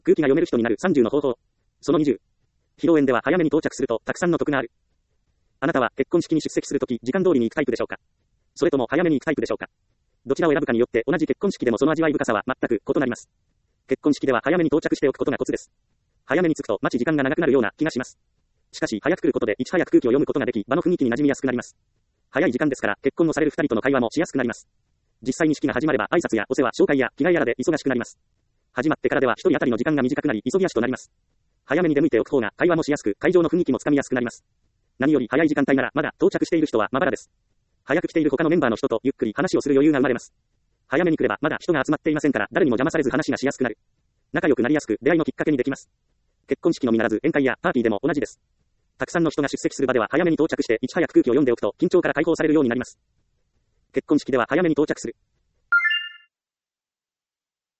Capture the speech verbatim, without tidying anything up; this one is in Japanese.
空気が読める人になるさんじゅうの方法。そのにじゅう。披露宴では早めに到着するとたくさんの得がある。あなたは結婚式に出席するとき時間通りに行くタイプでしょうか？それとも早めに行くタイプでしょうか？どちらを選ぶかによって同じ結婚式でもその味わい深さは全く異なります。結婚式では早めに到着しておくことがコツです。早めに着くと待ち時間が長くなるような気がします。しかし早く来ることでいち早く空気を読むことができ、場の雰囲気に馴染みやすくなります。早い時間ですから結婚をされるふたりとの会話もしやすくなります。実際に式が始まれば挨拶やお世話、紹介や着替えやらで忙しくなります。始まってからでは一人当たりの時間が短くなり急ぎ足となります。早めに出向いておく方が会話もしやすく、会場の雰囲気もつかみやすくなります。何より早い時間帯ならまだ到着している人はまばらです。早く来ている他のメンバーの人とゆっくり話をする余裕が生まれます。早めに来ればまだ人が集まっていませんから誰にも邪魔されず話がしやすくなる。仲良くなりやすく出会いのきっかけにできます。結婚式のみならず宴会やパーティーでも同じです。たくさんの人が出席する場では早めに到着していち早く空気を読んでおくと緊張から解放されるようになります。結婚式では早めに到着する。